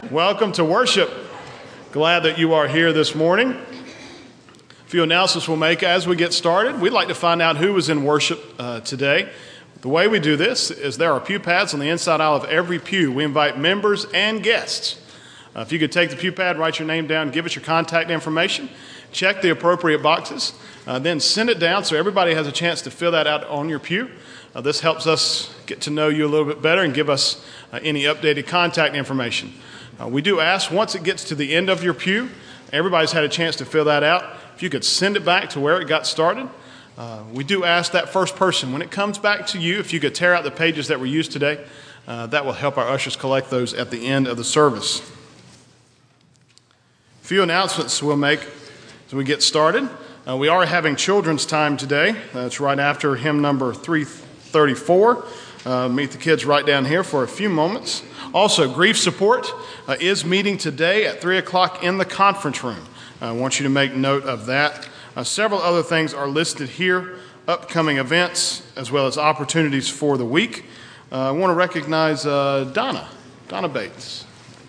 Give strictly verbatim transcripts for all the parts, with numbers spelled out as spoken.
Welcome to worship. Glad that you are here this morning. A few announcements we'll make as we get started. We'd like to find out who was in worship uh, today. The way we do this is there are pew pads on the inside aisle of every pew. We invite members and guests. Uh, if you could take the pew pad, write your name down, give us your contact information, check the appropriate boxes, uh, then send it down so everybody has a chance to fill that out on your pew. Uh, this helps us get to know you a little bit better and give us uh, any updated contact information. Uh, we do ask, once it gets to the end of your pew, everybody's had a chance to fill that out, if you could send it back to where it got started. Uh, we do ask that first person, when it comes back to you, if you could tear out the pages that were used today, uh, that will help our ushers collect those at the end of the service. A few announcements we'll make as we get started. Uh, we are having children's time today. That's right after hymn number three thirty-four. Uh, meet the kids right down here for a few moments. Also, grief support uh, is meeting today at three o'clock in the conference room. I want you to make note of that. Uh, several other things are listed here, upcoming events, as well as opportunities for the week. Uh, I want to recognize uh, Donna, Donna Bates.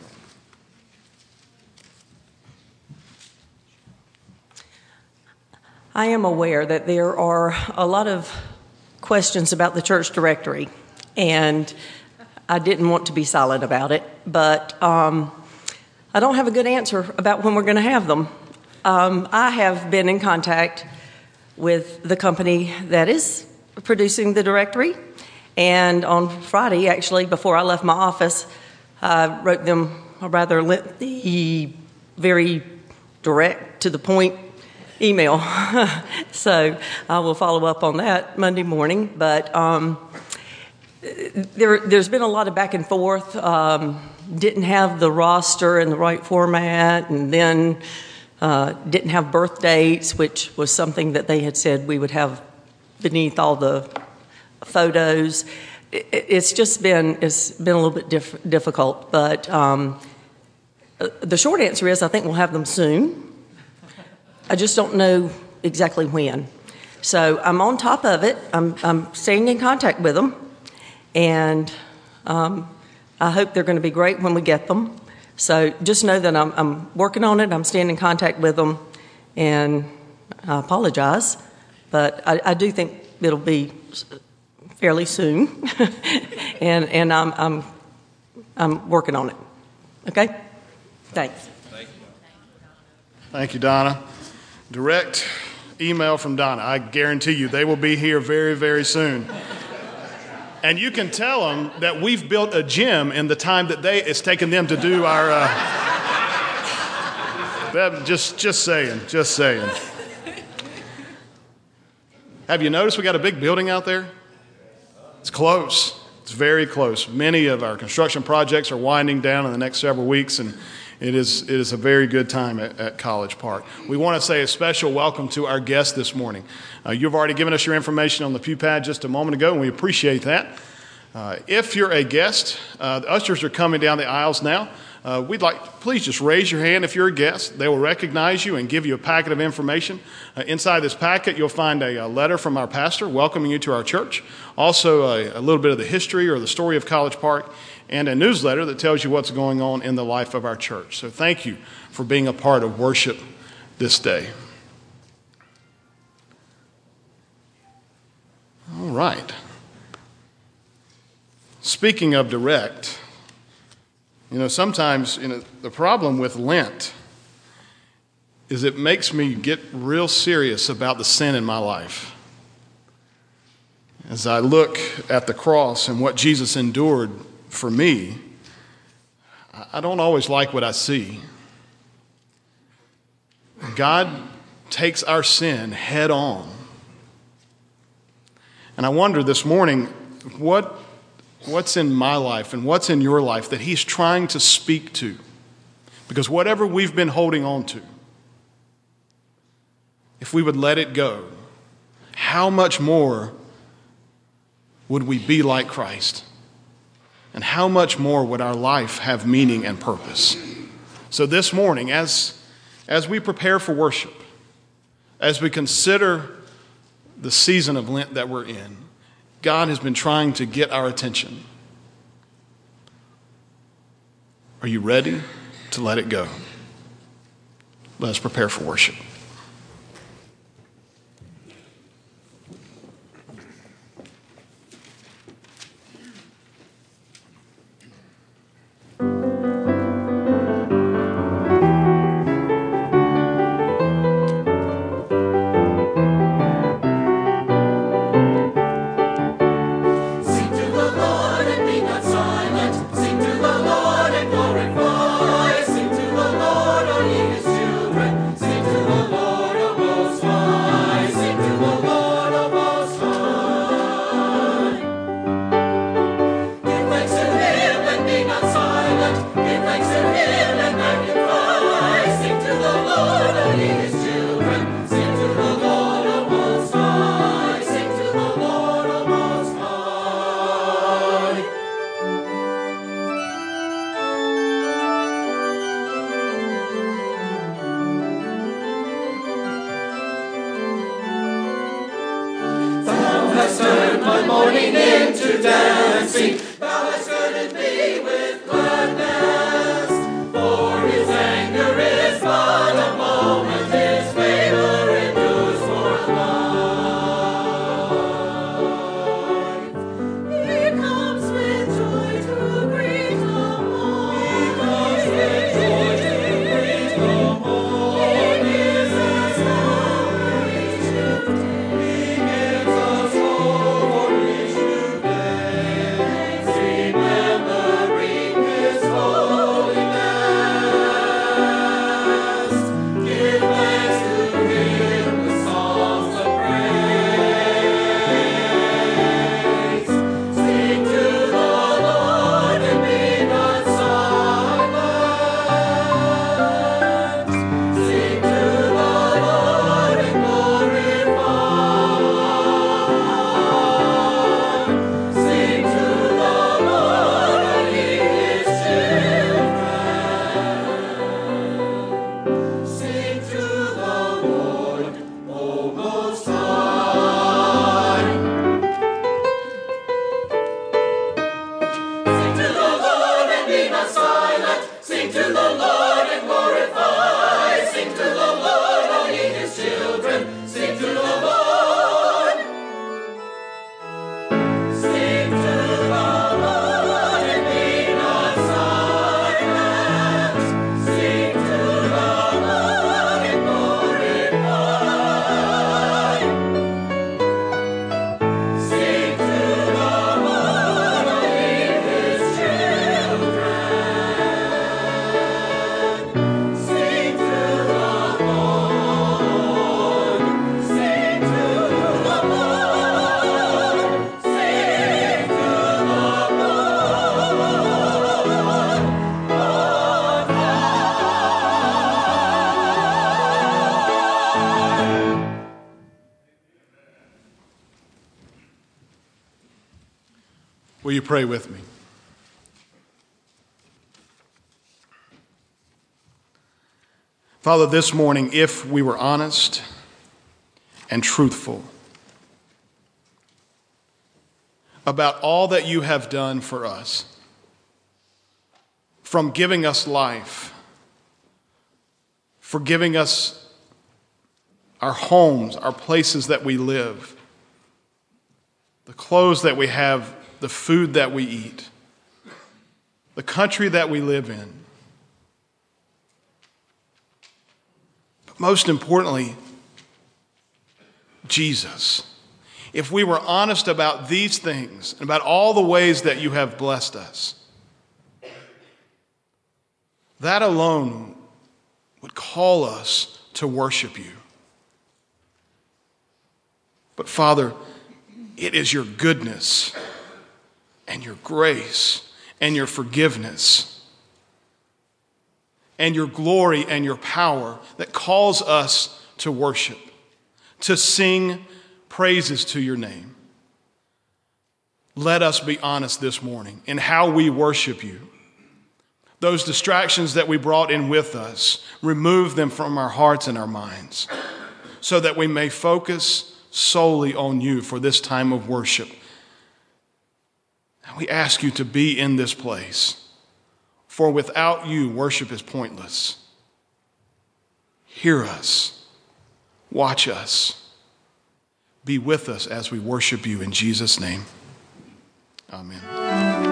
I am aware that there are a lot of questions about the church directory, and I didn't want to be silent about it, but um, I don't have a good answer about when we're going to have them. Um, I have been in contact with the company that is producing the directory, and on Friday, actually, before I left my office, I wrote them a rather lengthy, very direct, to the point email. So I will follow up on that Monday morning, but um, There, there's been a lot of back and forth. Um, didn't have the roster in the right format, and then uh, didn't have birth dates, which was something that they had said we would have beneath all the photos. It, it's just been it's been a little bit diff- difficult, but um, the short answer is I think we'll have them soon. I just don't know exactly when. So I'm on top of it. I'm, I'm staying in contact with them. And um, I hope they're going to be great when we get them. So just know that I'm, I'm working on it. I'm staying in contact with them, and I apologize, but I, I do think it'll be fairly soon, and and I'm I'm I'm working on it. Okay, thanks. Thank you. Thank you, Donna. Direct email from Donna. I guarantee you they will be here very, very soon. And you can tell them that we've built a gym in the time that they it's taken them to do our. Uh, that, just, just saying, just saying. Have you noticed we got a big building out there? It's close. It's very close. Many of our construction projects are winding down in the next several weeks, and it is it is a very good time at, at College Park. We want to say a special welcome to our guests this morning. Uh, you've already given us your information on the pew pad just a moment ago, and we appreciate that. Uh, if you're a guest, uh, the ushers are coming down the aisles now. Uh, we'd like, please just raise your hand if you're a guest. They will recognize you and give you a packet of information. Uh, inside this packet, you'll find a, a letter from our pastor welcoming you to our church. Also, a, a little bit of the history or the story of College Park, and a newsletter that tells you what's going on in the life of our church. So thank you for being a part of worship this day. All right. Speaking of direct, you know, sometimes you know, the problem with Lent is it makes me get real serious about the sin in my life. As I look at the cross and what Jesus endured for me, I don't always like what I see. God takes our sin head on. And I wonder this morning, what, what's in my life and what's in your life that he's trying to speak to? Because whatever we've been holding on to, if we would let it go, how much more would we be like Christ? And how much more would our life have meaning and purpose? So this morning, as, as we prepare for worship, as we consider the season of Lent that we're in, God has been trying to get our attention. Are you ready to let it go? Let us prepare for worship. Will you pray with me? Father, this morning, if we were honest and truthful about all that you have done for us, from giving us life, for giving us our homes, our places that we live, the clothes that we have, the food that we eat, the country that we live in. But most importantly, Jesus. If we were honest about these things and about all the ways that you have blessed us, that alone would call us to worship you. But Father, it is your goodness and your grace and your forgiveness and your glory and your power that calls us to worship, to sing praises to your name. Let us be honest this morning in how we worship you. Those distractions that we brought in with us, remove them from our hearts and our minds so that we may focus solely on you for this time of worship. And we ask you to be in this place For without you, worship is pointless. Hear us. Watch us. Be with us as we worship you in Jesus' name. Amen.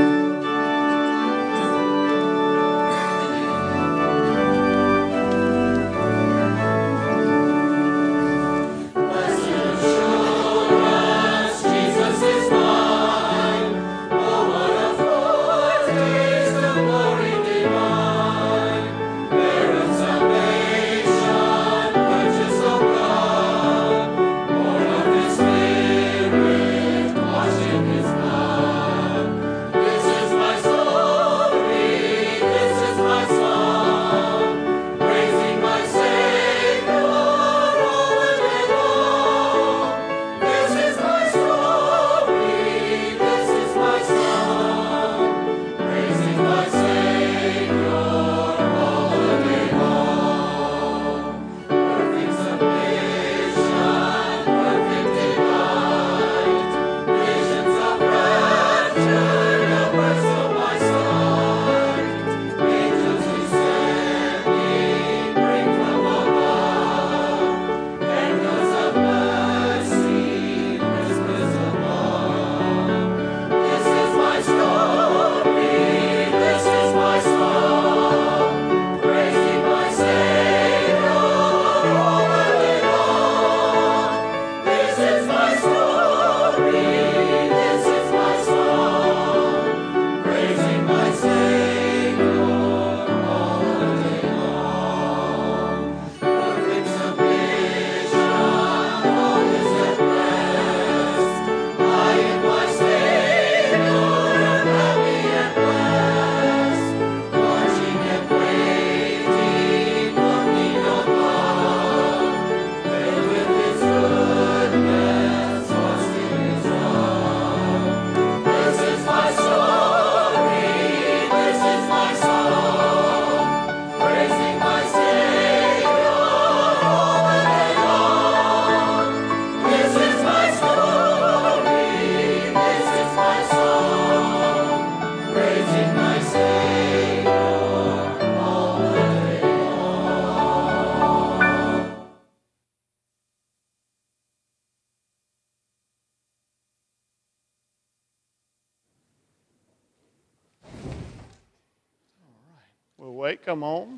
We'll wait, come on.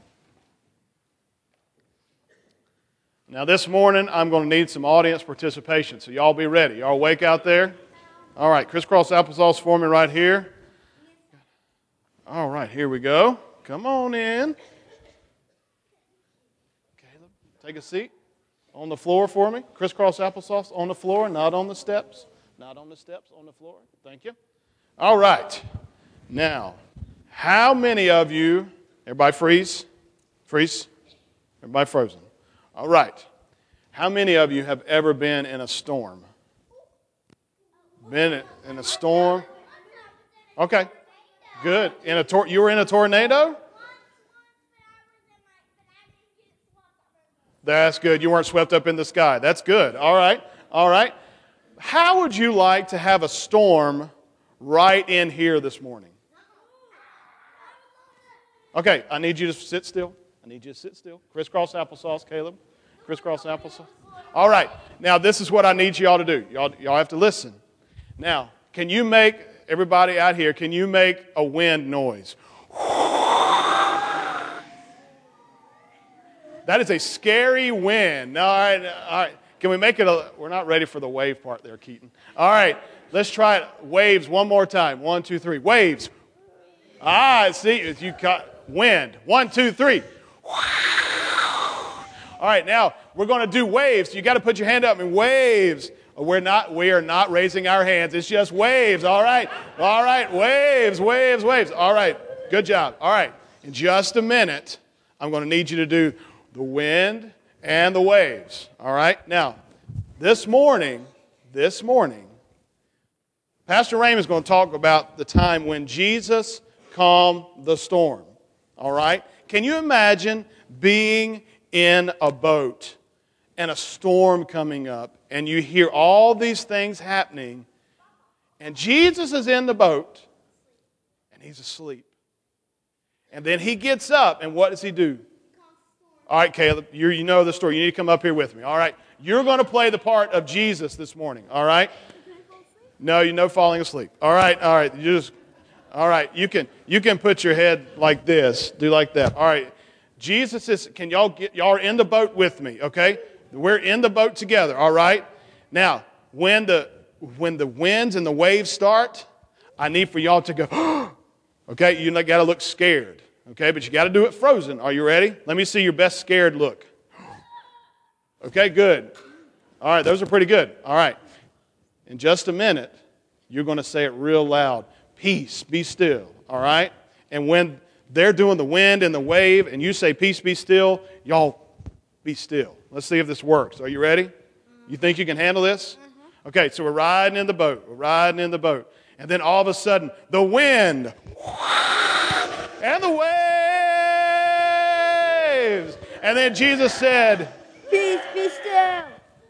Now this morning, I'm going to need some audience participation, so y'all be ready. Y'all awake out there? All right, crisscross applesauce for me right here. All right, here we go. Come on in. Caleb, take a seat on the floor for me. Crisscross applesauce on the floor, not on the steps. Not on the steps, on the floor. Thank you. All right. Now, how many of you, everybody freeze? Freeze? Everybody frozen. All right. How many of you have ever been in a storm? Been in a storm? Okay. Good. In a tor- you were in a tornado? That's good. You weren't swept up in the sky. That's good. All right. All right. How would you like to have a storm right in here this morning? Okay, I need you to sit still. I need you to sit still. Crisscross applesauce, Caleb. Crisscross applesauce. All right. Now, this is what I need y'all to do. Y'all, y'all have to listen. Now, can you make, everybody out here, can you make a wind noise? That is a scary wind. All right, all right. Can we make it a, we're not ready for the wave part there, Keaton. All right, let's try it. Waves one more time. One, two, three. Waves. Ah, see, you caught wind. One, two, three. All right, now we're going to do waves. You got to put your hand up in waves. We're not, we are not raising our hands. It's just waves. All right, all right, waves, waves, waves. All right, good job. All right, in just a minute, I'm going to need you to do the wind and the waves. All right, now this morning, this morning, Pastor Raymond is going to talk about the time when Jesus calmed the storm. All right, can you imagine being in a boat and a storm coming up, and you hear all these things happening, and Jesus is in the boat, and he's asleep. And then he gets up, and what does he do? All right, Caleb, you you know the story. You need to come up here with me. All right, you're going to play the part of Jesus this morning. All right? No, you know falling asleep. All right, all right. You just, all right. You can you can put your head like this. Do like that. All right. Jesus is. Can y'all get y'all are in the boat with me? Okay, we're in the boat together. All right. Now, when the when the winds and the waves start, I need for y'all to go. Okay, you got to look scared. Okay, but you got to do it frozen. Are you ready? Let me see your best scared look. Okay, good. All right, those are pretty good. All right. In just a minute, you're going to say it real loud. Peace, be still. All right? And when they're doing the wind and the wave and you say peace, be still, y'all be still. Let's see if this works. Are you ready? You think you can handle this? Okay, so we're riding in the boat. We're riding in the boat. And then all of a sudden, the wind and the waves. And then Jesus said, peace, be still.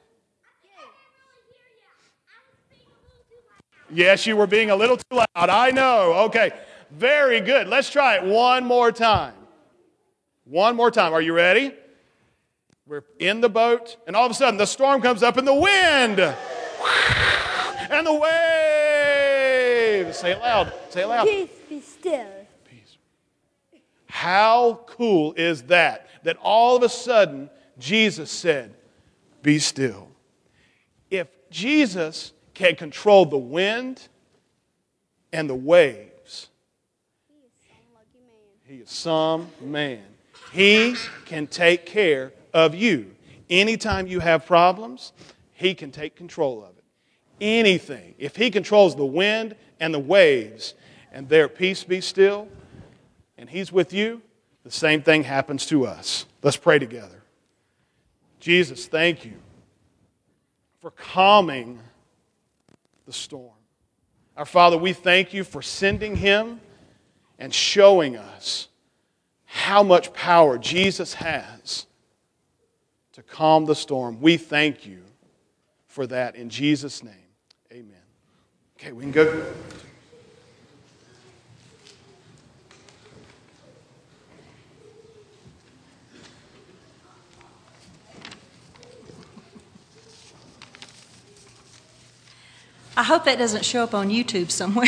Yes, you were being a little too loud. I know. Okay, very good. Let's try it one more time. One more time. Are you ready? We're in the boat, and all of a sudden the storm comes up, and the wind and the waves. Say it loud. Say it loud. Peace, be still. Peace. How cool is that? That all of a sudden Jesus said, be still. If Jesus can control the wind and the waves, he is some man. He can take care of you. Anytime you have problems, he can take control of it. Anything. If he controls the wind and the waves, and their peace be still, and he's with you, the same thing happens to us. Let's pray together. Jesus, thank you for calming the storm. Our Father, we thank you for sending him and showing us how much power Jesus has to calm the storm. We thank you for that in Jesus' name. Amen. Okay, we can go. I hope that doesn't show up on YouTube somewhere.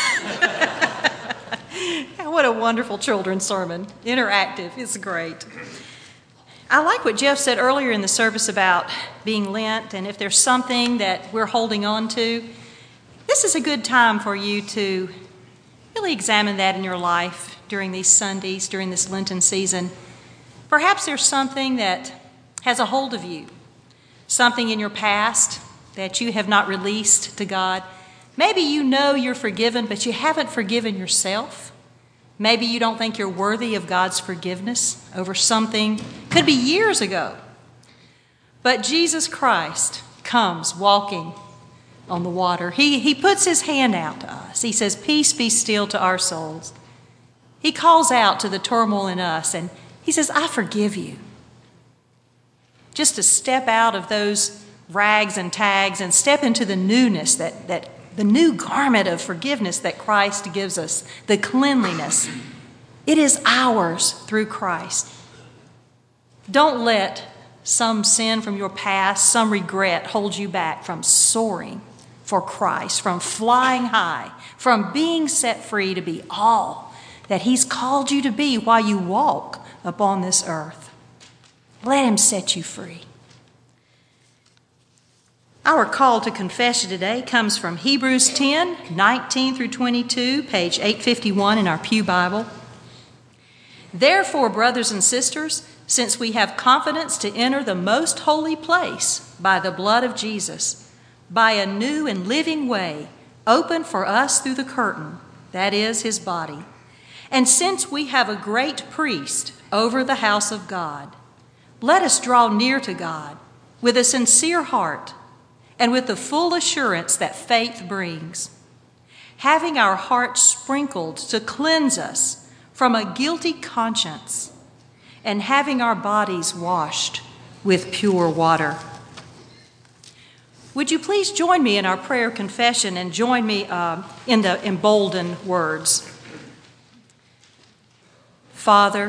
What a wonderful children's sermon. Interactive. It's great. I like what Jeff said earlier in the service about being Lent, and if there's something that we're holding on to, this is a good time for you to really examine that in your life during these Sundays, during this Lenten season. Perhaps there's something that has a hold of you, something in your past that you have not released to God. Maybe you know you're forgiven, but you haven't forgiven yourself. Maybe you don't think you're worthy of God's forgiveness over something, could be years ago. But Jesus Christ comes walking on the water. He, he puts his hand out to us. He says, peace be still to our souls. He calls out to the turmoil in us, and he says, I forgive you. Just to step out of those rags and tags and step into the newness, that, that the new garment of forgiveness that Christ gives us, the cleanliness. It is ours through Christ. Don't let some sin from your past, some regret hold you back from soaring for Christ, from flying high, from being set free to be all that he's called you to be while you walk upon this earth. Let him set you free. Our call to confession today comes from Hebrews ten, nineteen through twenty-two, page eight fifty-one in our Pew Bible. Therefore, brothers and sisters, since we have confidence to enter the most holy place by the blood of Jesus, by a new and living way opened for us through the curtain, that is, his body, and since we have a great priest over the house of God, let us draw near to God with a sincere heart, and with the full assurance that faith brings, having our hearts sprinkled to cleanse us from a guilty conscience, and having our bodies washed with pure water. Would you please join me in our prayer confession and join me uh, in the emboldened words? Father,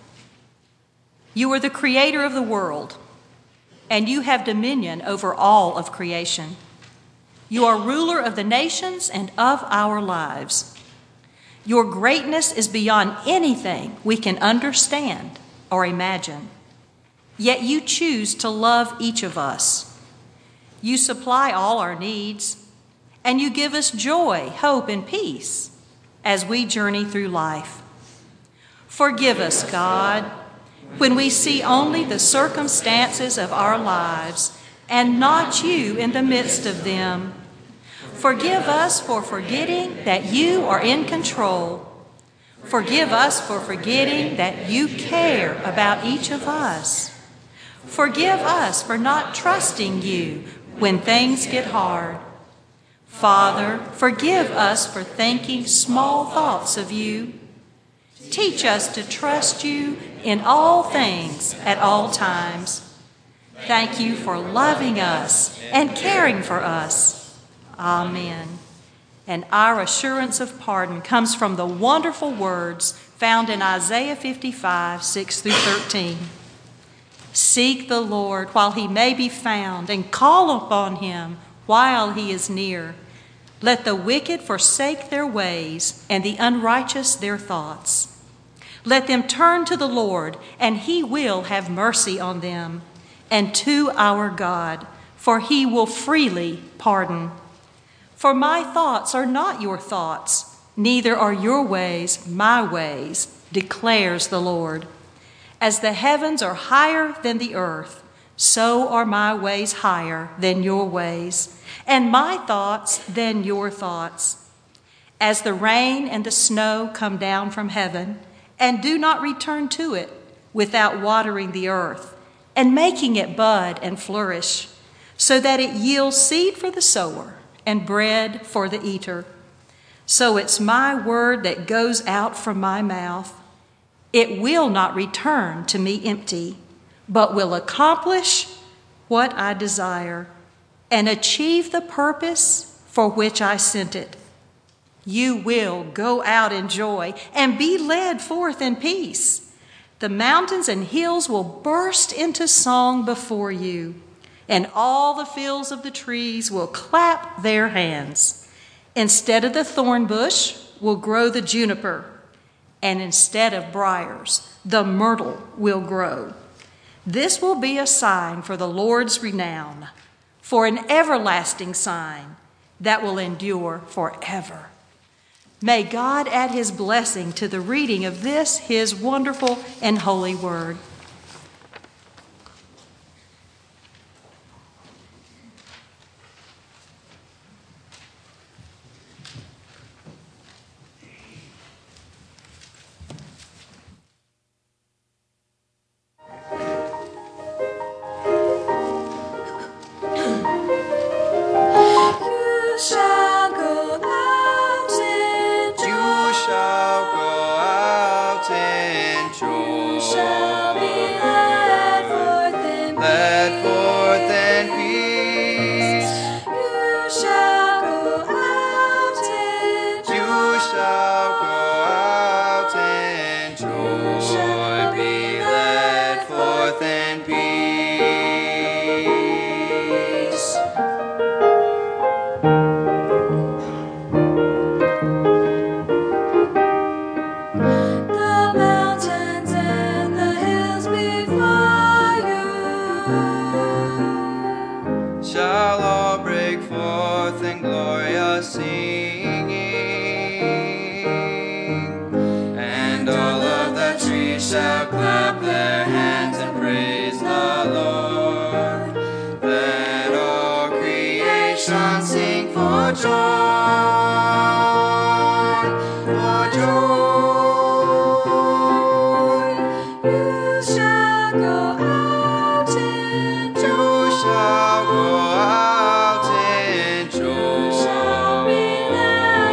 you are the creator of the world, and you have dominion over all of creation. You are ruler of the nations and of our lives. Your greatness is beyond anything we can understand or imagine. Yet you choose to love each of us. You supply all our needs, and you give us joy, hope, and peace as we journey through life. Forgive us, God, when we see only the circumstances of our lives and not you in the midst of them. Forgive us for forgetting that you are in control. Forgive us for forgetting that you care about each of us. Forgive us for not trusting you when things get hard. Father, forgive us for thinking small thoughts of you. Teach us to trust you in all things at all times. Thank you for loving us and caring for us. Amen. And our assurance of pardon comes from the wonderful words found in Isaiah fifty-five, six through thirteen. Seek the Lord while he may be found, and call upon him while he is near. Let the wicked forsake their ways, and the unrighteous their thoughts. Let them turn to the Lord, and he will have mercy on them, and to our God, for he will freely pardon. For my thoughts are not your thoughts, neither are your ways my ways, declares the Lord. As the heavens are higher than the earth, so are my ways higher than your ways, and my thoughts than your thoughts. As the rain and the snow come down from heaven, and do not return to it without watering the earth and making it bud and flourish, so that it yields seed for the sower and bread for the eater. So it's my word that goes out from my mouth. It will not return to me empty, but will accomplish what I desire and achieve the purpose for which I sent it. You will go out in joy and be led forth in peace. The mountains and hills will burst into song before you, and all the fields of the trees will clap their hands. Instead of the thorn bush will grow the juniper, and instead of briars, the myrtle will grow. This will be a sign for the Lord's renown, for an everlasting sign that will endure forever. May God add his blessing to the reading of this, his wonderful and holy word.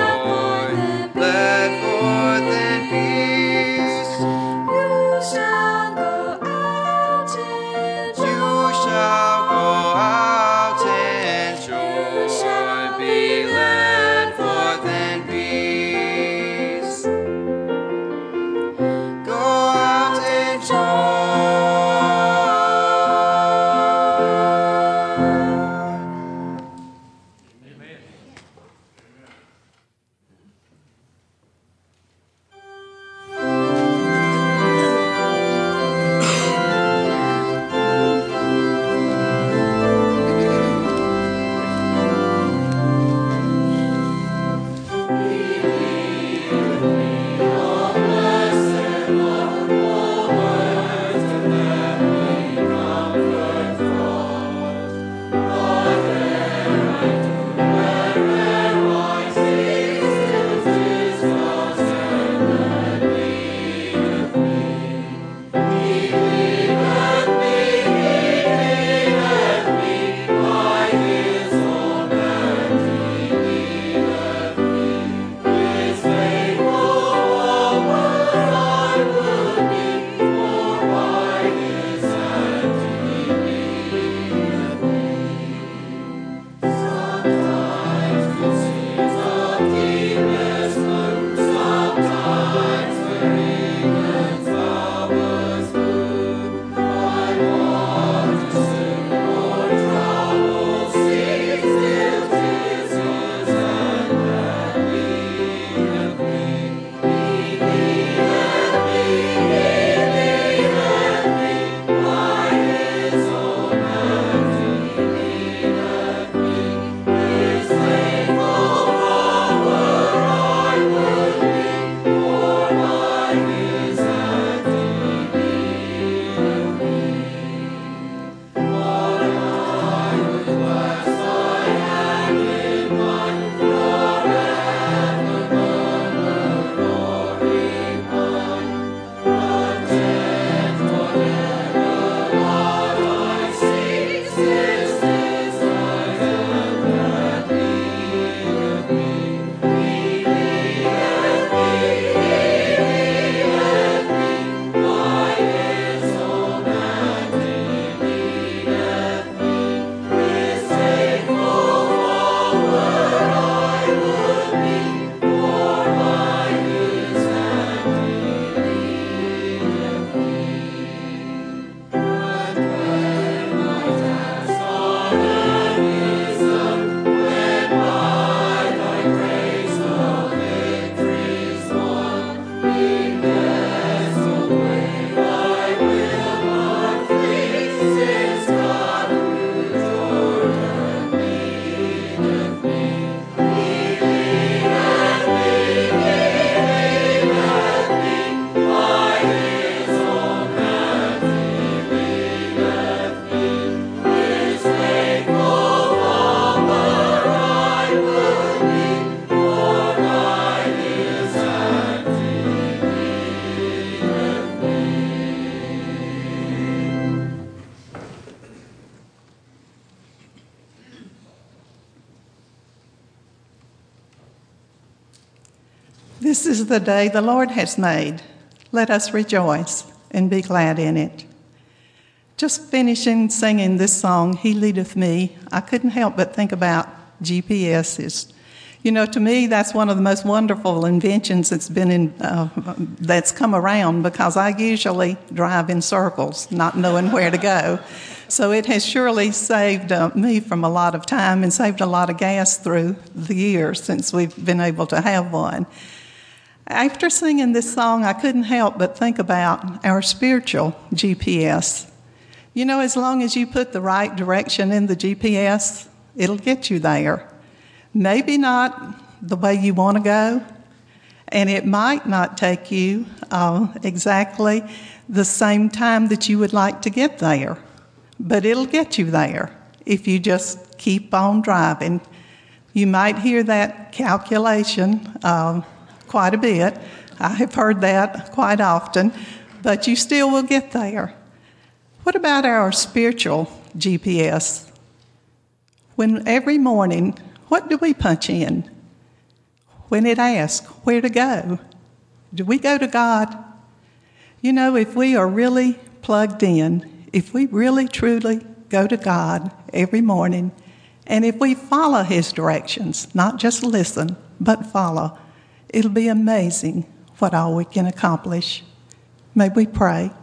Shall This is the day the Lord has made. Let us rejoice and be glad in it. Just finishing singing this song, He Leadeth Me, I couldn't help but think about G P Ss. You know, to me, that's one of the most wonderful inventions that's been in, uh, that's come around, because I usually drive in circles, not knowing where to go. So it has surely saved uh, me from a lot of time and saved a lot of gas through the years since we've been able to have one. After singing this song, I couldn't help but think about our spiritual G P S. You know, as long as you put the right direction in the G P S, it'll get you there. Maybe not the way you want to go, and it might not take you uh, exactly the same time that you would like to get there, but it'll get you there if you just keep on driving. You might hear that calculation um, quite a bit. I have heard that quite often, but you still will get there. What about our spiritual G P S? When every morning, what do we punch in? When it asks where to go, do we go to God? You know, if we are really plugged in, if we really truly go to God every morning, and if we follow His directions, not just listen, but follow, it'll be amazing what all we can accomplish. May we pray.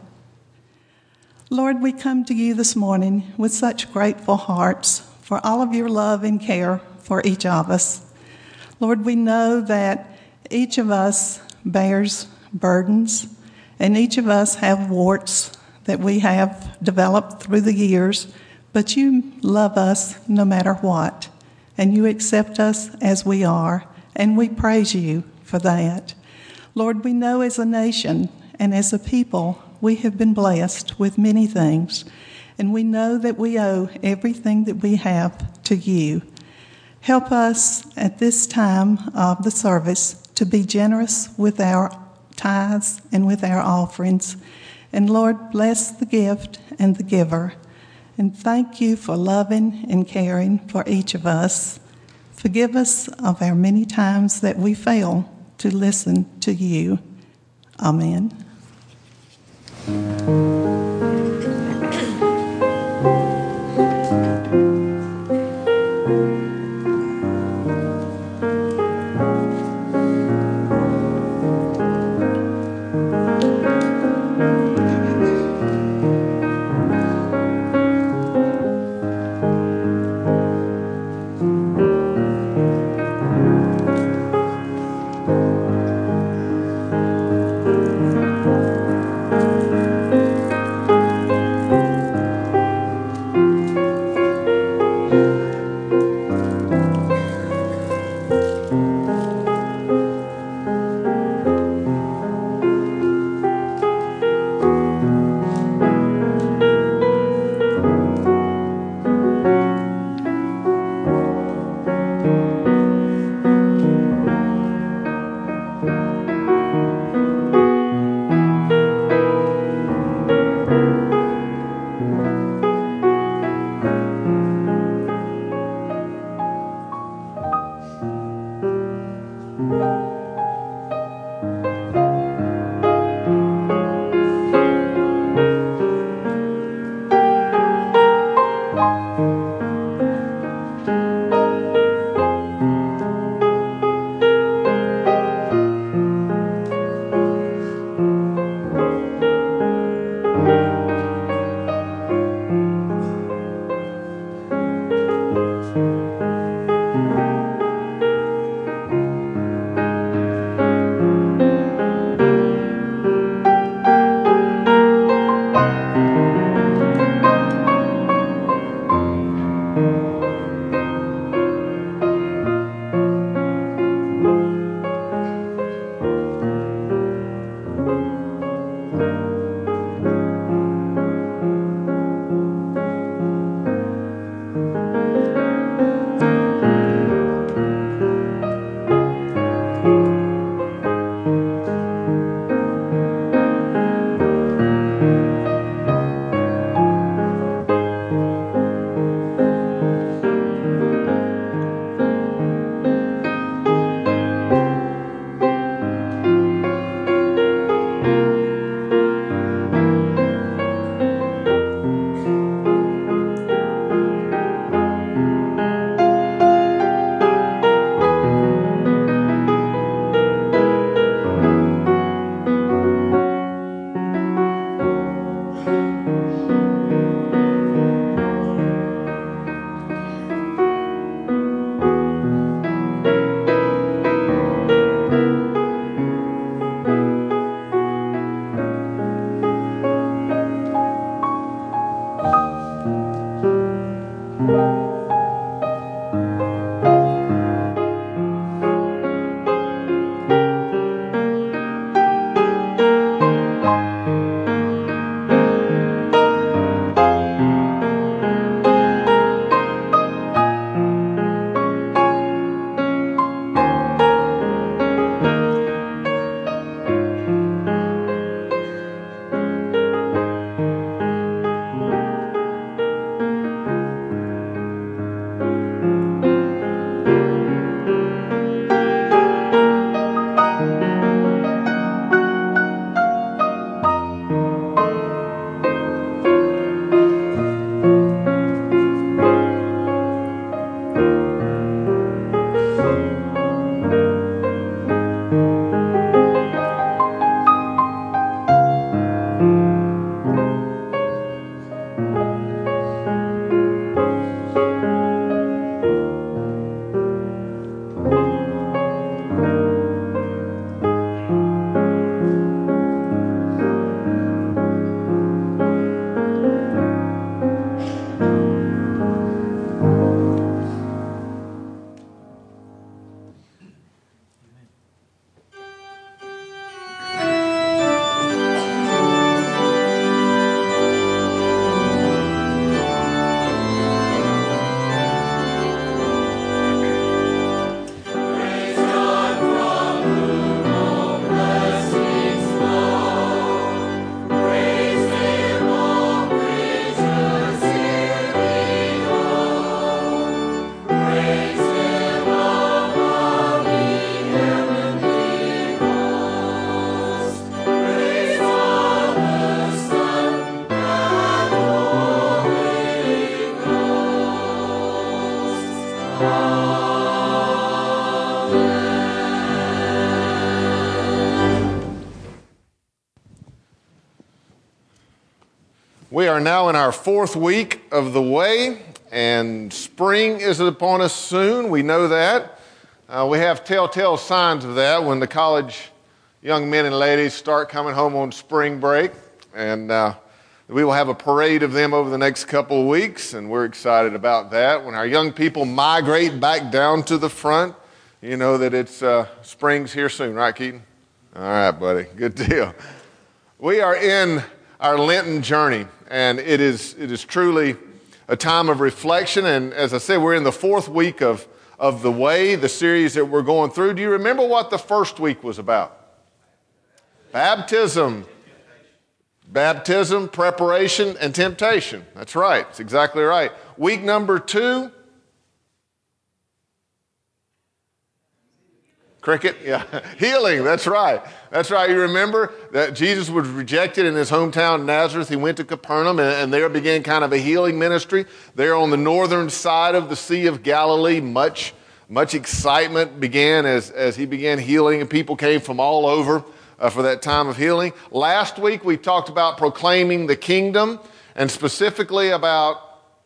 Lord, we come to you this morning with such grateful hearts for all of your love and care for each of us. Lord, we know that each of us bears burdens, and each of us have warts that we have developed through the years, but you love us no matter what, and you accept us as we are, and we praise you for that. Lord, we know as a nation and as a people, we have been blessed with many things, and we know that we owe everything that we have to you. Help us at this time of the service to be generous with our tithes and with our offerings. And Lord, bless the gift and the giver. And thank you for loving and caring for each of us. Forgive us of our many times that we fail to listen to you. Amen. We are now in our fourth week of the way, and spring is upon us soon. We know that. Uh, we have telltale signs of that when the college young men and ladies start coming home on spring break, and uh, we will have a parade of them over the next couple of weeks, and we're excited about that. When our young people migrate back down to the front, you know that it's uh, spring's here soon, right, Keaton? All right, buddy. Good deal. We are in our Lenten journey, and it is it is truly a time of reflection. And as I said, we're in the fourth week of, of the Way, the series that we're going through. Do you remember what the first week was about? Baptism. Baptism, preparation, and temptation. That's right. That's exactly right. Week number two. Cricket, yeah. Healing, that's right. That's right. You remember that Jesus was rejected in his hometown, Nazareth. He went to Capernaum, and, and there began kind of a healing ministry. There on the northern side of the Sea of Galilee, much, much excitement began as, as he began healing, and people came from all over uh, for that time of healing. Last week, we talked about proclaiming the kingdom, and specifically about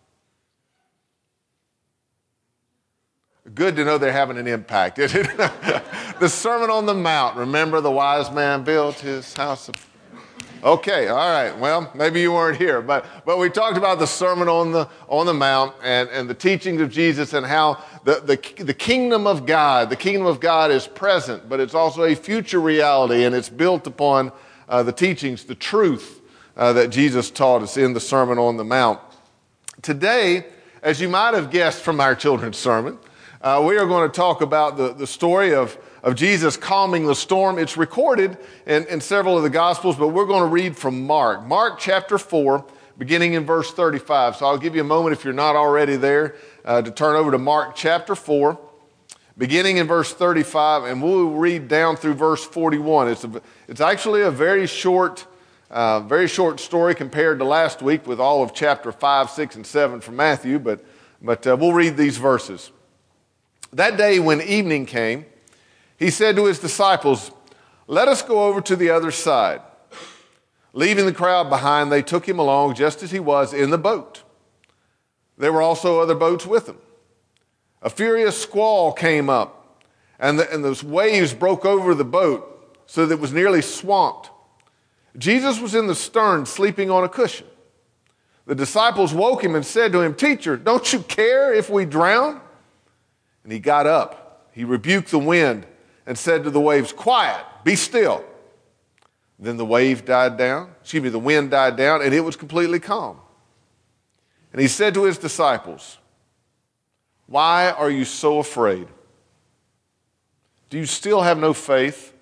good to know they're having an impact, isn't it? The Sermon on the Mount. Remember the wise man built his house? Of... Okay, all right. Well, maybe you weren't here, but but we talked about the Sermon on the on the Mount and, and the teachings of Jesus and how the, the, the kingdom of God, the kingdom of God is present, but it's also a future reality, and it's built upon uh, the teachings, the truth uh, that Jesus taught us in the Sermon on the Mount. Today, as you might have guessed from our children's sermon, Uh, we are going to talk about the, the story of, of Jesus calming the storm. It's recorded in, in several of the Gospels, but we're going to read from Mark. Mark chapter four, beginning in verse thirty-five. So I'll give you a moment, if you're not already there, uh, to turn over to Mark chapter four, beginning in verse thirty-five, and we'll read down through verse forty-one. It's, a, it's actually a very short, uh, very short story compared to last week with all of chapter five, six, and seven from Matthew, but, but uh, we'll read these verses. That day when evening came, he said to his disciples, "Let us go over to the other side." Leaving the crowd behind, they took him along just as he was in the boat. There were also other boats with him. A furious squall came up, and the, and those waves broke over the boat so that it was nearly swamped. Jesus was in the stern, sleeping on a cushion. The disciples woke him and said to him, "Teacher, don't you care if we drown?" And he got up, he rebuked the wind and said to the waves, "Quiet, be still." Then the wave died down, excuse me, the wind died down, and it was completely calm. And he said to his disciples, "Why are you so afraid? Do you still have no faith?"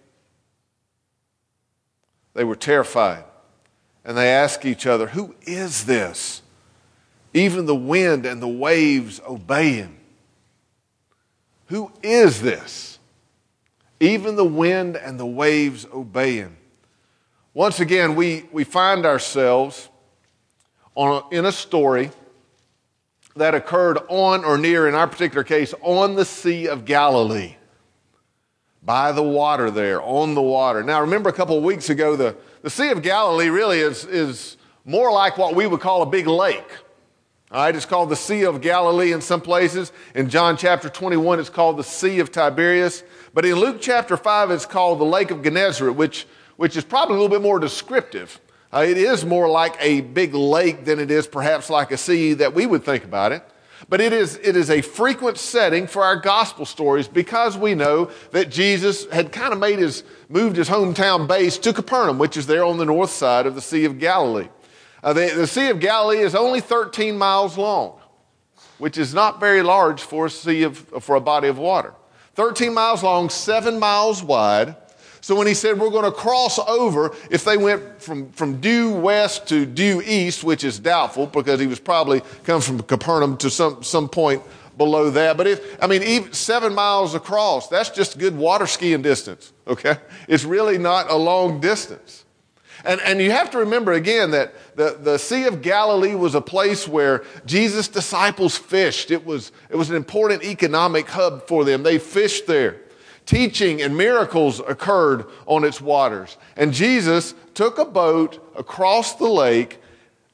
They were terrified, and they asked each other, "Who is this? Even the wind and the waves obey him." Who is this? Even the wind and the waves obey him. Once again, we, we find ourselves on a, in a story that occurred on or near, in our particular case, on the Sea of Galilee. By the water there, on the water. Now, remember a couple of weeks ago, the, the Sea of Galilee really is, is more like what we would call a big lake. All right, it's called the Sea of Galilee in some places. In John chapter twenty-one, it's called the Sea of Tiberias. But in Luke chapter five, it's called the Lake of Gennesaret, which, which is probably a little bit more descriptive. Uh, it is more like a big lake than it is perhaps like a sea that we would think about it. But it is, it is a frequent setting for our gospel stories because we know that Jesus had kind of made his, moved his hometown base to Capernaum, which is there on the north side of the Sea of Galilee. Uh, the, the Sea of Galilee is only thirteen miles long, which is not very large for a sea of, for a body of water. thirteen miles long, seven miles wide. So when he said we're going to cross over, if they went from, from due west to due east, which is doubtful because he was probably come from Capernaum to some, some point below that. But if, I mean, even seven miles across, that's just good water skiing distance, okay? It's really not a long distance. And, and you have to remember again that the, the Sea of Galilee was a place where Jesus' disciples fished. It was, it was an important economic hub for them. They fished there. Teaching and miracles occurred on its waters. And Jesus took a boat across the lake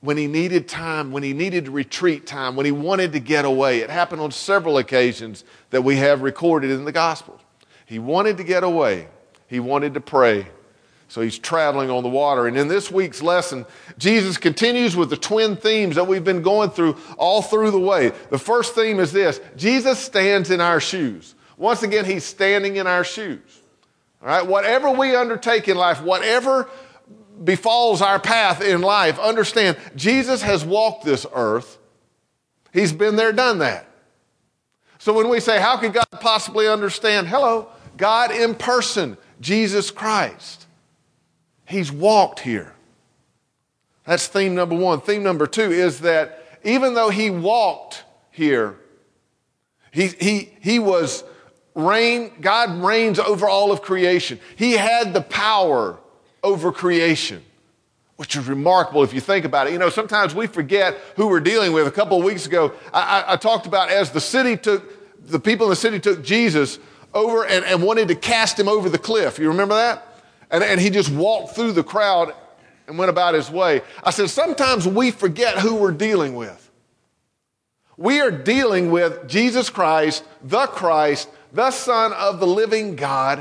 when he needed time, when he needed retreat time, when he wanted to get away. It happened on several occasions that we have recorded in the Gospels. He wanted to get away. He wanted to pray. So he's traveling on the water. And in this week's lesson, Jesus continues with the twin themes that we've been going through all through the way. The first theme is this: Jesus stands in our shoes. Once again, he's standing in our shoes. All right, whatever we undertake in life, whatever befalls our path in life, understand Jesus has walked this earth. He's been there, done that. So when we say, how could God possibly understand? Hello, God in person, Jesus Christ. He's walked here. That's theme number one. Theme number two is that even though he walked here, he, he, he was reign, God reigns over all of creation. He had the power over creation, which is remarkable if you think about it. You know, sometimes we forget who we're dealing with. A couple of weeks ago, I, I, I talked about as the city took, the people in the city took Jesus over and, and wanted to cast him over the cliff. You remember that? And, and he just walked through the crowd and went about his way. I said, sometimes we forget who we're dealing with. We are dealing with Jesus Christ, the Christ, the Son of the living God.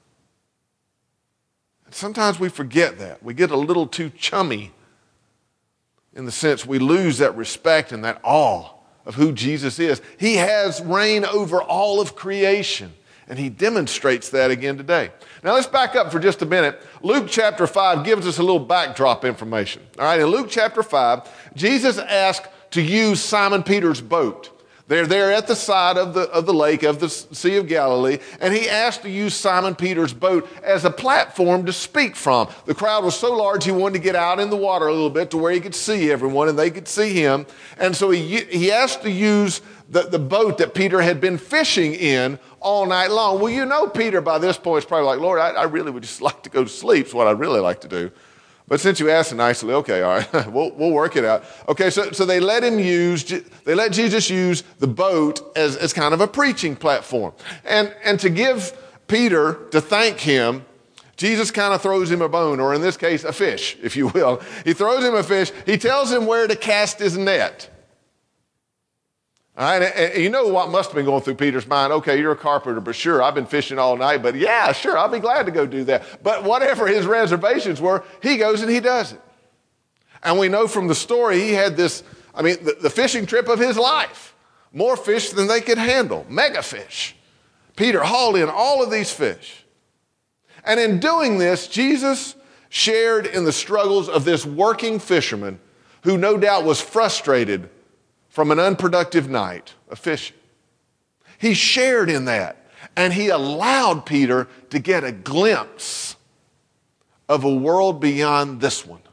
Sometimes we forget that. We get a little too chummy in the sense we lose that respect and that awe of who Jesus is. He has reign over all of creation. And he demonstrates that again today. Now let's back up for just a minute. Luke chapter five gives us a little backdrop information. All right, in Luke chapter five, Jesus asked to use Simon Peter's boat. They're there at the side of the, of the lake of the Sea of Galilee, and he asked to use Simon Peter's boat as a platform to speak from. The crowd was so large he wanted to get out in the water a little bit to where he could see everyone and they could see him. And so he, he asked to use the, the boat that Peter had been fishing in all night long. Well, you know Peter by this point is probably like, Lord, I, I really would just like to go to sleep. It's what I'd really like to do. But since you asked nicely, okay, all right, we'll, we'll work it out. Okay, so, so they let him use, they let Jesus use the boat as, as kind of a preaching platform. And, and to give Peter, to thank him, Jesus kind of throws him a bone, or in this case, a fish, if you will. He throws him a fish. He tells him where to cast his net. All right, and you know what must have been going through Peter's mind? Okay, you're a carpenter, but sure, I've been fishing all night, but yeah, sure, I'll be glad to go do that. But whatever his reservations were, he goes and he does it. And we know from the story, he had this, I mean, the, the fishing trip of his life. More fish than they could handle, mega fish. Peter hauled in all of these fish. And in doing this, Jesus shared in the struggles of this working fisherman who no doubt was frustrated from an unproductive night of fishing. He shared in that, and he allowed Peter to get a glimpse of a world beyond this one.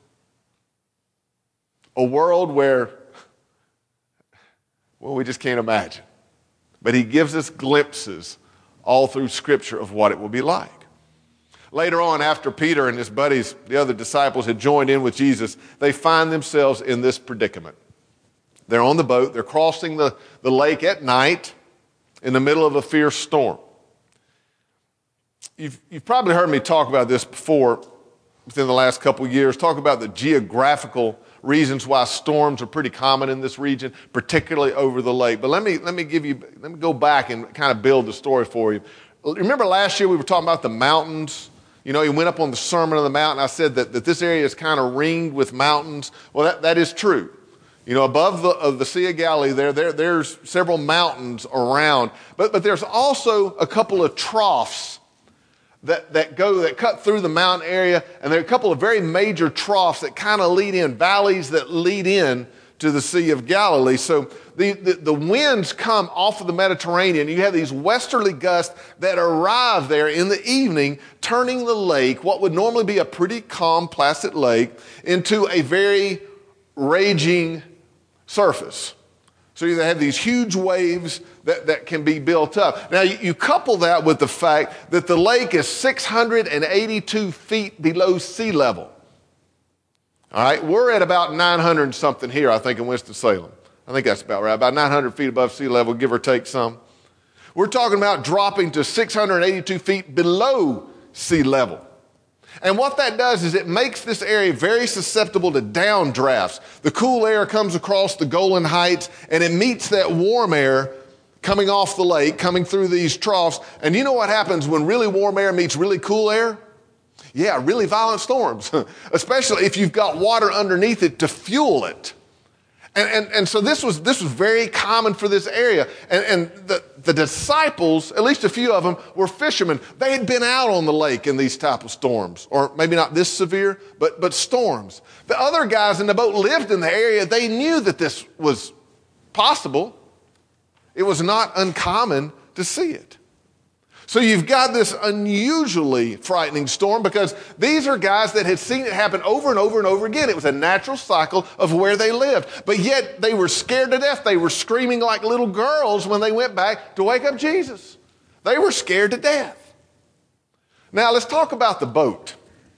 A world where, well, we just can't imagine. But he gives us glimpses all through Scripture of what it will be like. Later on, after Peter and his buddies, the other disciples, had joined in with Jesus, they find themselves in this predicament. They're on the boat. They're crossing the, the lake at night in the middle of a fierce storm. You've, you've probably heard me talk about this before within the last couple of years, talk about the geographical reasons why storms are pretty common in this region, particularly over the lake. But let me, let me give you, let me go back and kind of build the story for you. Remember last year we were talking about the mountains? You know, he went up on the Sermon on the Mount, and I said that, that this area is kind of ringed with mountains. Well, that, that is true. You know, above the, of the Sea of Galilee, there, there, there's several mountains around. But, but there's also a couple of troughs that, that go, that cut through the mountain area. And there are a couple of very major troughs that kind of lead in, valleys that lead in to the Sea of Galilee. So the, the, the winds come off of the Mediterranean. You have these westerly gusts that arrive there in the evening, turning the lake, what would normally be a pretty calm, placid lake, into a very raging surface. So you have these huge waves that, that can be built up. Now you, you couple that with the fact that the lake is six hundred eighty-two feet below sea level. All right, we're at about nine hundred and something here, I think, in Winston-Salem. I think that's about right, about nine hundred feet above sea level, give or take some. We're talking about dropping to six hundred eighty-two feet below sea level. And what that does is it makes this area very susceptible to downdrafts. The cool air comes across the Golan Heights and it meets that warm air coming off the lake, coming through these troughs. And you know what happens when really warm air meets really cool air? Yeah, really violent storms, especially if you've got water underneath it to fuel it. And, and, and so this was, this was very common for this area. And, and the, the disciples, at least a few of them, were fishermen. They had been out on the lake in these type of storms, or maybe not this severe, but, but storms. The other guys in the boat lived in the area. They knew that this was possible. It was not uncommon to see it. So you've got this unusually frightening storm because these are guys that had seen it happen over and over and over again. It was a natural cycle of where they lived. But yet they were scared to death. They were screaming like little girls when they went back to wake up Jesus. They were scared to death. Now let's talk about the boat.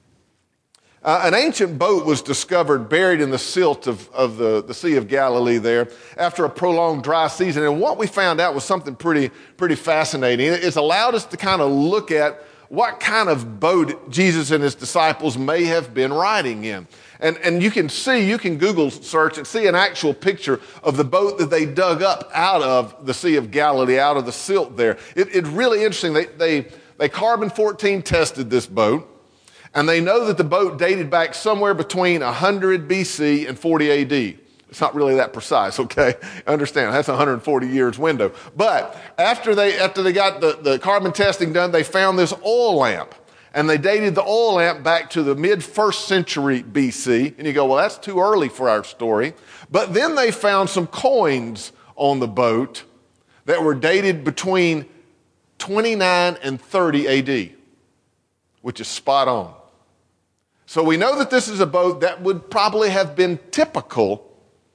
Uh, an ancient boat was discovered buried in the silt of, of the, the Sea of Galilee there after a prolonged dry season. And what we found out was something pretty, pretty fascinating. It's allowed us to kind of look at what kind of boat Jesus and his disciples may have been riding in. And, and you can see, you can Google search and see an actual picture of the boat that they dug up out of the Sea of Galilee, out of the silt there. It, it's really interesting. They, they, they carbon fourteen tested this boat. And they know that the boat dated back somewhere between one hundred B C and forty A D. It's not really that precise, okay? Understand, that's a one hundred forty years window. But after they, after they got the, the carbon testing done, they found this oil lamp. And they dated the oil lamp back to the mid-first century B C. And you go, well, that's too early for our story. But then they found some coins on the boat that were dated between twenty-nine and thirty A D, which is spot on. So we know that this is a boat that would probably have been typical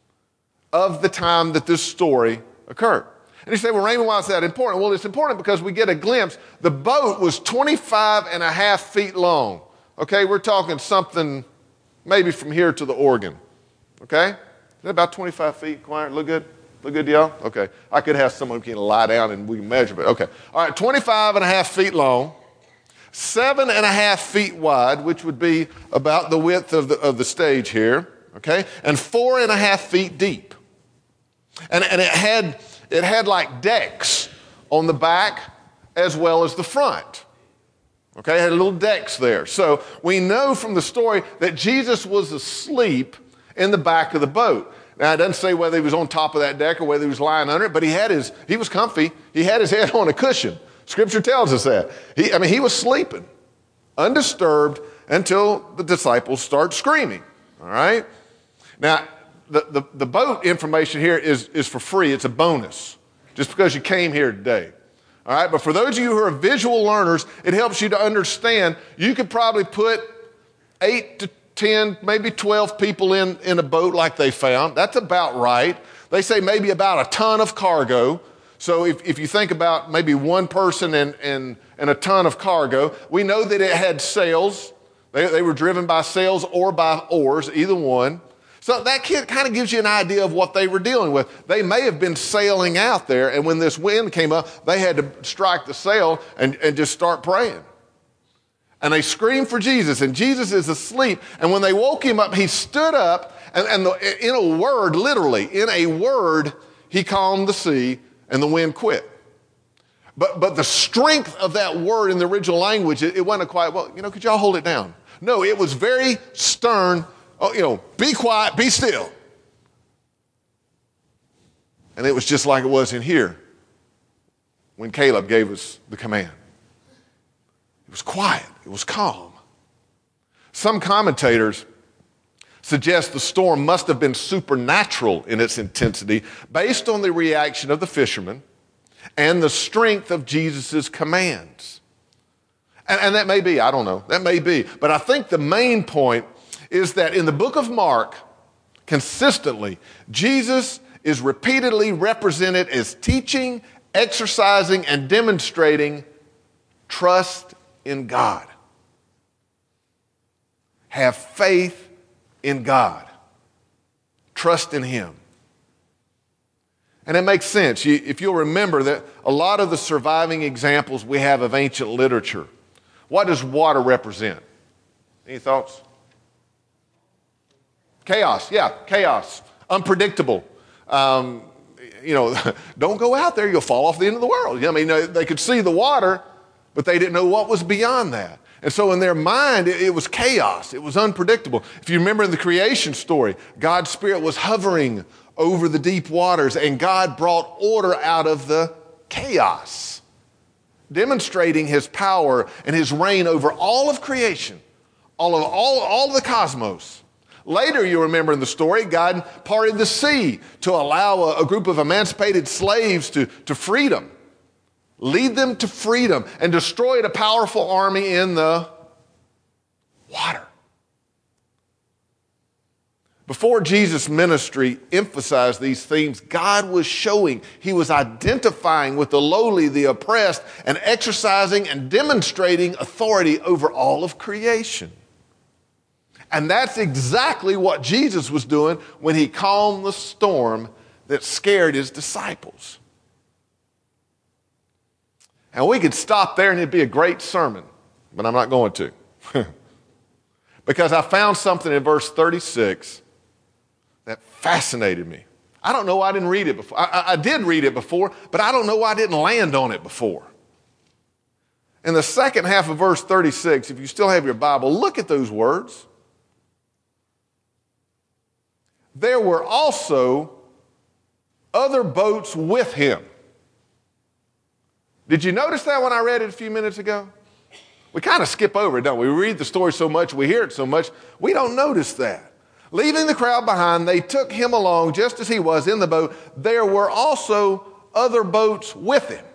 of the time that this story occurred. And you say, well, Raymond, why is that important? Well, it's important because we get a glimpse. The boat was twenty-five and a half feet long. Okay, we're talking something maybe from here to the Oregon. Okay? Is that about twenty-five feet? Quiet, look good? Look good to y'all? Okay. I could have someone who can lie down and we can measure it. Okay. All right, twenty-five and a half feet long. Seven and a half feet wide, which would be about the width of the, of the stage here, okay? And four and a half feet deep. And, and it had, it had like decks on the back as well as the front. Okay, it had little decks there. So we know from the story that Jesus was asleep in the back of the boat. Now, it doesn't say whether he was on top of that deck or whether he was lying under it, but he had his, he was comfy. He had his head on a cushion. Scripture tells us that. He, I mean, he was sleeping, undisturbed, until the disciples start screaming, all right? Now, the, the, the boat information here is, is for free. It's a bonus, just because you came here today, all right? But for those of you who are visual learners, it helps you to understand. You could probably put eight to ten, maybe twelve people in, in a boat like they found. That's about right. They say maybe about a ton of cargo. So if, if you think about maybe one person and, and, and a ton of cargo, we know that it had sails. They, they were driven by sails or by oars, either one. So that kind of gives you an idea of what they were dealing with. They may have been sailing out there, and when this wind came up, they had to strike the sail and, and just start praying. And they screamed for Jesus, and Jesus is asleep. And when they woke him up, he stood up, and, and the, in a word, literally, in a word, he calmed the sea, and the wind quit. But, but the strength of that word in the original language, it, it wasn't quite, well, you know, could y'all hold it down? No, it was very stern. Oh, you know, be quiet, be still. And it was just like it was in here when Caleb gave us the command. It was quiet. It was calm. Some commentators suggest the storm must have been supernatural in its intensity based on the reaction of the fishermen and the strength of Jesus' commands. And, and that may be, I don't know, that may be. But I think the main point is that in the book of Mark, consistently, Jesus is repeatedly represented as teaching, exercising, and demonstrating trust in God. Have faith in God. Trust in him. And it makes sense. You, if you'll remember that a lot of the surviving examples we have of ancient literature, what does water represent? Any thoughts? Chaos, yeah, chaos. Unpredictable. Um, you know, don't go out there, you'll fall off the end of the world. I mean, they could see the water, but they didn't know what was beyond that. And so in their mind, it, it was chaos. It was unpredictable. If you remember in the creation story, God's Spirit was hovering over the deep waters, and God brought order out of the chaos, demonstrating his power and his reign over all of creation, all of, all, all of the cosmos. Later, you remember in the story, God parted the sea to allow a, a group of emancipated slaves to, to freedom, lead them to freedom, and destroyed a powerful army in the water. Before Jesus' ministry emphasized these themes, God was showing, he was identifying with the lowly, the oppressed, and exercising and demonstrating authority over all of creation. And that's exactly what Jesus was doing when he calmed the storm that scared his disciples. And we could stop there and it'd be a great sermon, but I'm not going to. Because I found something in verse thirty-six that fascinated me. I don't know why I didn't read it before. I, I did read it before, but I don't know why I didn't land on it before. In the second half of verse thirty-six, if you still have your Bible, look at those words. There were also other boats with him. Did you notice that when I read it a few minutes ago? We kind of skip over it, don't we? We read the story so much, we hear it so much, we don't notice that. Leaving the crowd behind, they took him along just as he was in the boat. There were also other boats with him.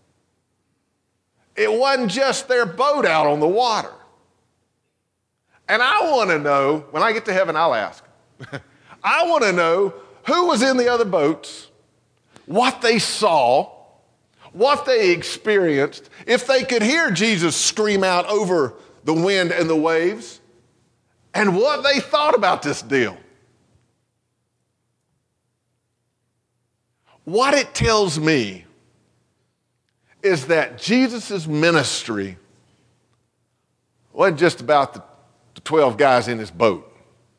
It wasn't just their boat out on the water. And I want to know, when I get to heaven, I'll ask. I want to know who was in the other boats, what they saw, what they experienced, if they could hear Jesus scream out over the wind and the waves, and what they thought about this deal. What it tells me is that Jesus' ministry wasn't just about the, the twelve guys in his boat.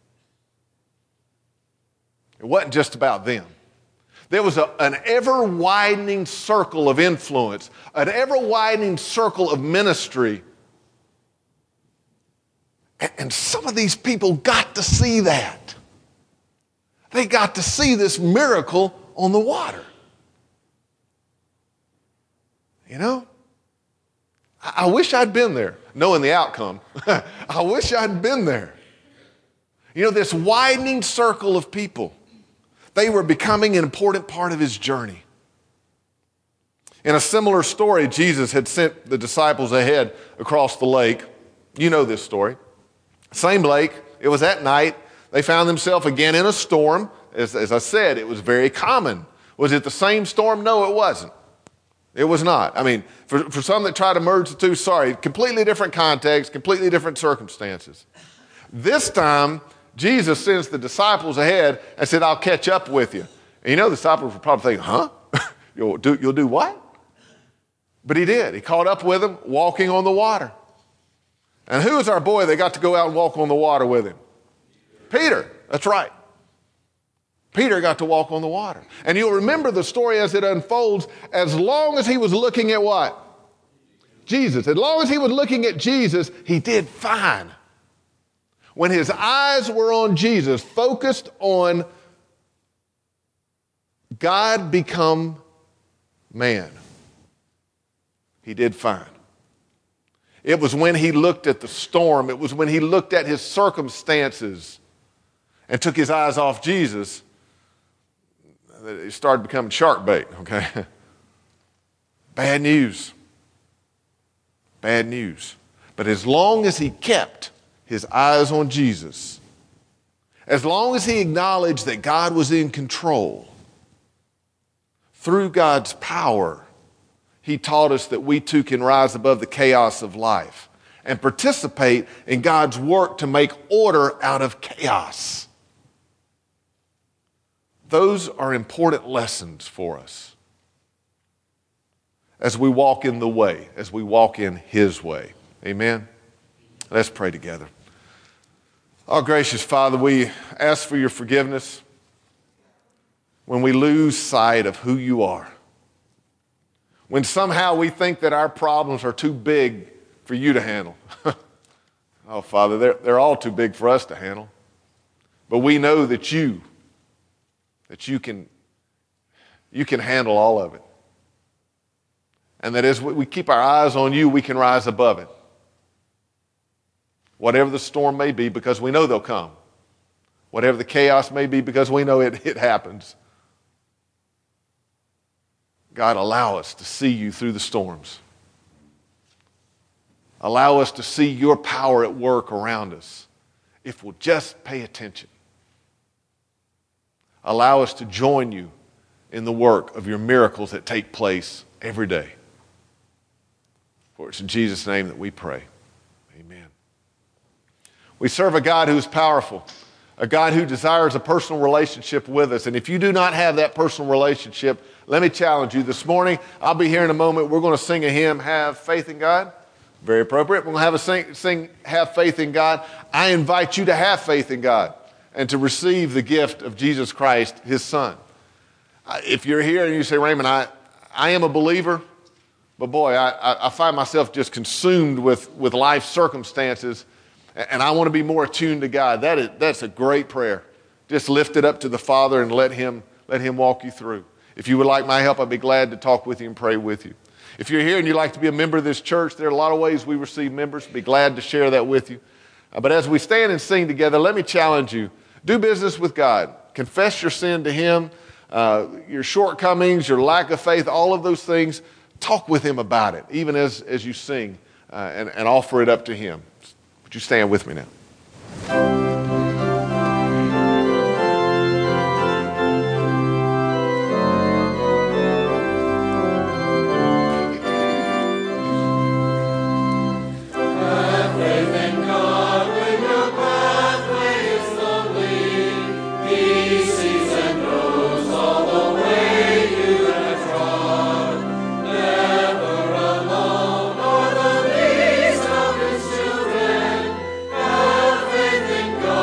It wasn't just about them. There was a, an ever-widening circle of influence, an ever-widening circle of ministry. And, and some of these people got to see that. They got to see this miracle on the water. You know? I, I wish I'd been there, knowing the outcome. I wish I'd been there. You know, this widening circle of people. They were becoming an important part of his journey. In a similar story, Jesus had sent the disciples ahead across the lake. You know this story. Same lake. It was at night. They found themselves again in a storm. As, as I said, it was very common. Was it the same storm? No, it wasn't. It was not. I mean, for, for some that try to merge the two, sorry, completely different context, completely different circumstances. This time, Jesus sends the disciples ahead and said, I'll catch up with you. And you know, the disciples were probably thinking, huh? you'll, do, you'll do what? But he did. He caught up with them, walking on the water. And who is our boy that got to go out and walk on the water with him? Peter. That's right. Peter got to walk on the water. And you'll remember the story as it unfolds, as long as he was looking at what? Jesus. As long as he was looking at Jesus, he did fine. When his eyes were on Jesus, focused on God become man, he did fine. It was when he looked at the storm, it was when he looked at his circumstances and took his eyes off Jesus that he started becoming shark bait, okay? Bad news. Bad news. But as long as he kept his eyes on Jesus, as long as he acknowledged that God was in control, through God's power, he taught us that we too can rise above the chaos of life and participate in God's work to make order out of chaos. Those are important lessons for us as we walk in the way, as we walk in his way. Amen? Let's pray together. Our gracious Father, we ask for your forgiveness when we lose sight of who you are. When somehow we think that our problems are too big for you to handle. Oh, Father, they're, they're all too big for us to handle. But we know that you, that you can, you can handle all of it. And that as we keep our eyes on you, we can rise above it. Whatever the storm may be, because we know they'll come. Whatever the chaos may be, because we know it, it happens. God, allow us to see you through the storms. Allow us to see your power at work around us if we'll just pay attention. Allow us to join you in the work of your miracles that take place every day. For it's in Jesus' name that we pray. Amen. We serve a God who is powerful, a God who desires a personal relationship with us. And if you do not have that personal relationship, let me challenge you. This morning, I'll be here in a moment. We're going to sing a hymn, Have Faith in God. Very appropriate. We're going to have a sing, sing Have Faith in God. I invite you to have faith in God and to receive the gift of Jesus Christ, his Son. If you're here and you say, Raymond, I, I am a believer, but boy, I, I find myself just consumed with, with life circumstances, and I want to be more attuned to God. That is, that's a great prayer. Just lift it up to the Father and let him, let him walk you through. If you would like my help, I'd be glad to talk with you and pray with you. If you're here and you'd like to be a member of this church, there are a lot of ways we receive members. I'd be glad to share that with you. Uh, but as we stand and sing together, let me challenge you. Do business with God. Confess your sin to him, uh, your shortcomings, your lack of faith, all of those things. Talk with him about it, even as, as you sing, uh, and, and offer it up to him. Would you stand with me now? Children, have faith in God.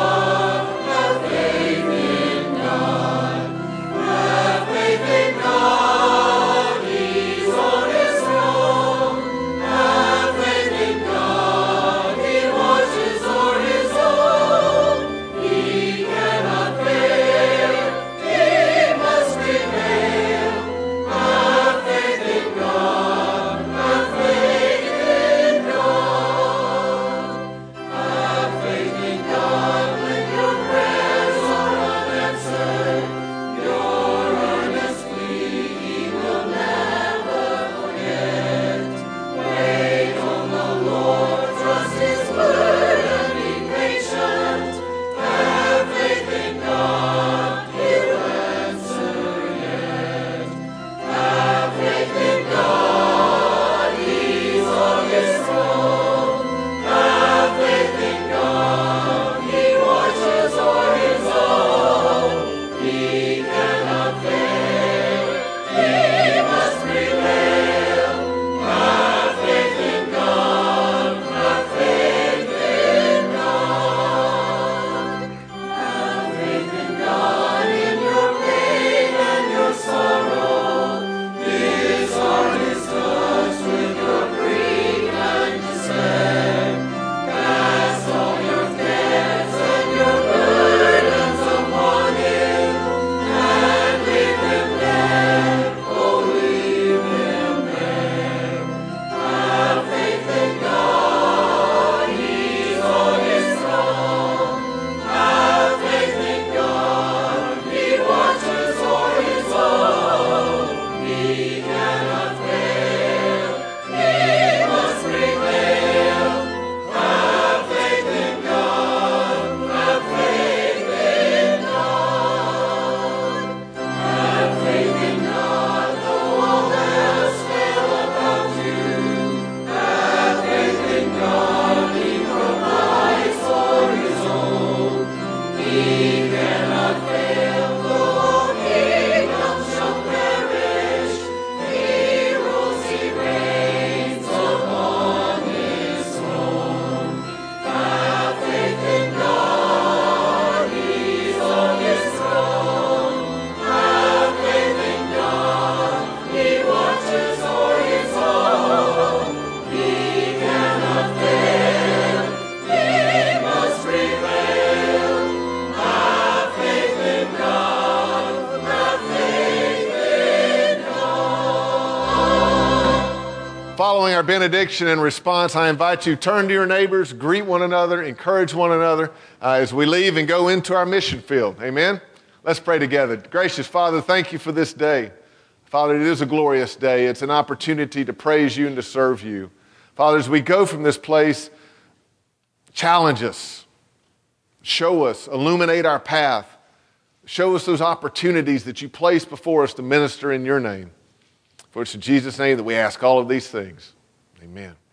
Following our benediction and response, I invite you to turn to your neighbors, greet one another, encourage one another uh, as we leave and go into our mission field. Amen? Let's pray together. Gracious Father, thank you for this day. Father, it is a glorious day. It's an opportunity to praise you and to serve you. Father, as we go from this place, challenge us, show us, illuminate our path, show us those opportunities that you place before us to minister in your name. For it's in Jesus' name that we ask all of these things. Amen.